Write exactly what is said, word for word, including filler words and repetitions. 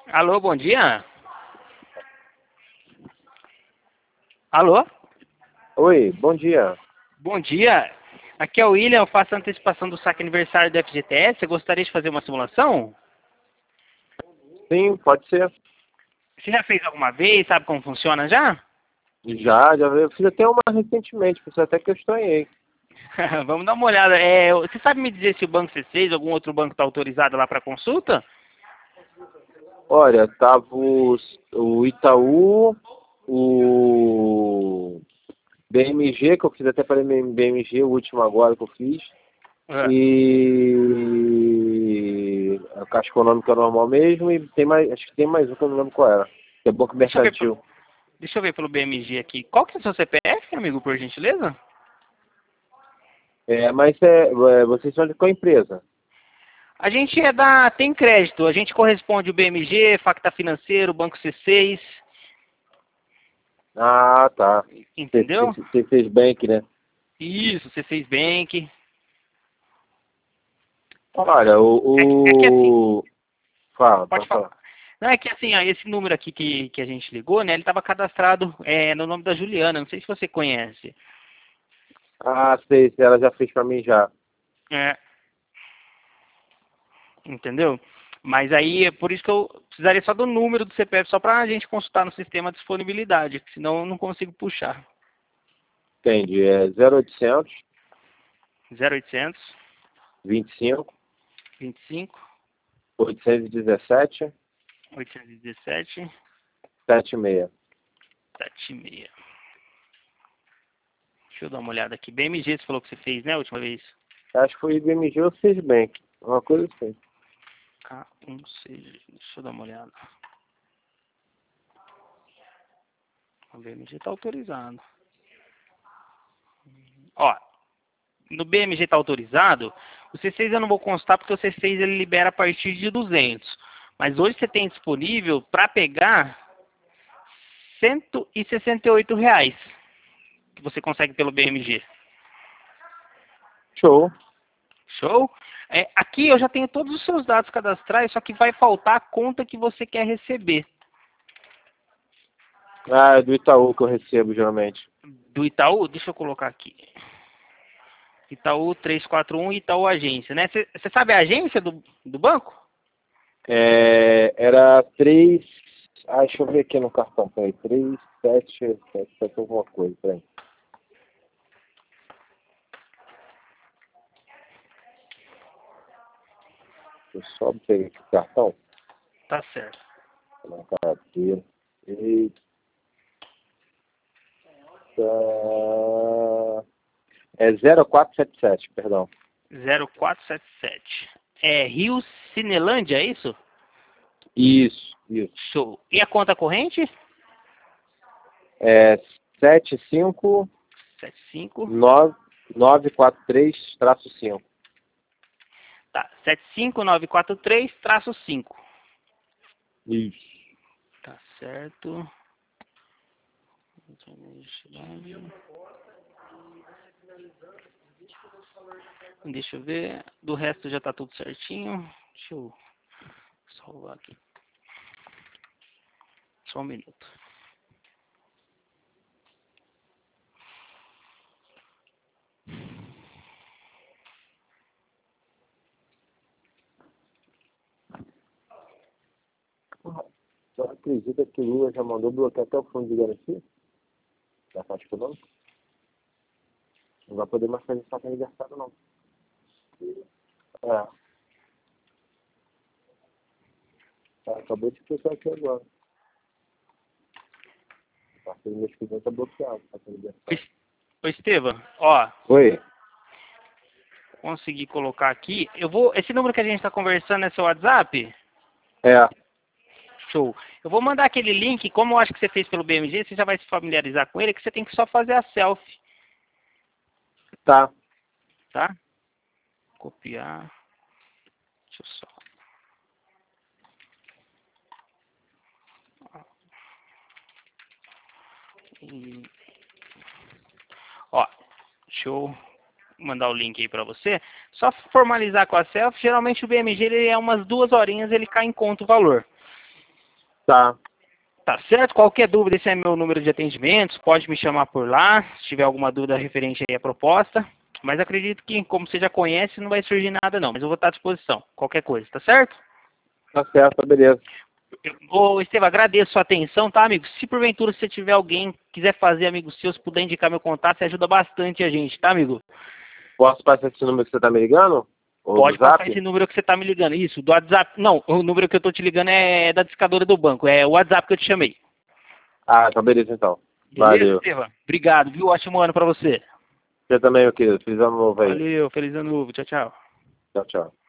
Alô, bom dia. Alô? Oi, bom dia. Bom dia. Aqui é o William, eu faço a antecipação do saque aniversário do F G T S. Você gostaria de fazer uma simulação? Sim, pode ser. Você já fez alguma vez? Sabe como funciona já? Já, já eu fiz até uma recentemente, por isso até que eu estranhei. Vamos dar uma olhada. É, você sabe me dizer se o Banco C seis, algum outro banco está autorizado lá para consulta? Olha, tava o, o Itaú, o B M G, que eu fiz até para B M G, o último agora que eu fiz, É. e a Caixa Econômica normal mesmo, e tem mais, acho que tem mais um que eu não lembro qual era, que é Banco Deixa eu ver pelo, Mercantil. deixa eu ver pelo B M G aqui. Qual que é o seu C P F, amigo, por gentileza? É, mas é, é, vocês são de qual empresa? A gente é da Tem Crédito. A gente corresponde o B M G, Facta Financeiro, Banco C seis. Ah, tá. Entendeu? Você fez Bank, né? Isso, C seis Bank. Olha, É que, é que assim, o, o... Fala, pode pode falar. falar. Não, é que assim, ó, esse número aqui que, que a gente ligou, né, ele estava cadastrado é, no nome da Juliana, não sei se você conhece. Ah, sei, ela já fez pra mim já. É, entendeu? Mas aí é por isso que eu precisaria só do número do C P F, só para a gente consultar no sistema de disponibilidade, que senão eu não consigo puxar. Entendi. É zero oitocentos, zero oitocentos, vinte e cinco, vinte e cinco, oitocentos e dezessete, oitocentos e dezessete, setenta e seis. sete seis. Deixa eu dar uma olhada aqui. B M G você falou que você fez, né, a última vez? Acho que foi I B M G ou Seis Bank. Uma coisa assim. K um seis, deixa eu dar uma olhada. O B M G está autorizado. Ó, no B M G está autorizado, o C seis eu não vou constar porque o C seis ele libera a partir de duzentos. Mas hoje você tem disponível para pegar cento e sessenta e oito reais que você consegue pelo B M G. Show. Show? É, aqui eu já tenho todos os seus dados cadastrais, só que vai faltar a conta que você quer receber. Ah, é do Itaú que eu recebo geralmente. Do Itaú, deixa eu colocar aqui. Itaú trezentos e quarenta e um e Itaú Agência, né? Você sabe a agência do, do banco? É, era três. Ah, deixa eu ver aqui no cartão. Peraí. três, sete, sete, sete, alguma coisa. Peraí. Eu só peguei aqui o cartão. Tá certo. Na carteira. Eita. É zero quatro sete sete, perdão. zero quatro sete sete. É Rio Cinelândia, é isso? Isso, isso. Show. E a conta corrente? É sete cinco sete cinco. nove nove quatro três traço cinco. Tá, sete cinco nove quatro três traço cinco. Isso. Tá certo. Deixa eu ver. Do resto já tá tudo certinho. Deixa eu salvar aqui. Só um minuto. Você acredita que o Lula já mandou bloquear até o fundo de garantia da Caixa Econômica? Não vai poder mais fazer saque aniversário, não. É. Tá, acabou de explicar aqui agora. A partir do mês que vem tá bloqueado saque aniversário. Ô, Estevam, ó, Oi? consegui colocar aqui. Eu vou. Esse número que a gente está conversando é seu WhatsApp? É. Show. Eu vou mandar aquele link, como eu acho que você fez pelo B M G, você já vai se familiarizar com ele, que você tem que só fazer a selfie, Tá. tá? Copiar. Deixa eu só. E... Ó, deixa eu mandar o link aí pra você. Só formalizar com a selfie, geralmente o B M G ele é umas duas horinhas, ele cai em conta o valor. Tá. Tá certo? Qualquer dúvida, esse é meu número de atendimentos, pode me chamar por lá, se tiver alguma dúvida referente aí à proposta. Mas acredito que, como você já conhece, não vai surgir nada não, mas eu vou estar à disposição, qualquer coisa, tá certo? Tá certo, tá beleza. Ô, Estevam, agradeço a sua atenção, tá, amigo? Se porventura você tiver alguém, quiser fazer amigo seu, se puder indicar meu contato, você ajuda bastante a gente, tá, amigo? Posso passar esse número que você tá me ligando? Ou Pode do passar Zap? esse número que você tá me ligando. Isso, do WhatsApp. Não, o número que eu tô te ligando é da discadora do banco, é o WhatsApp que eu te chamei. Ah, tá beleza então. Beleza, Valeu. Estevam? Obrigado, viu? Ótimo ano pra você. Você também, meu querido. Fiz ano novo aí. Valeu, feliz ano novo. Tchau, tchau. Tchau, tchau.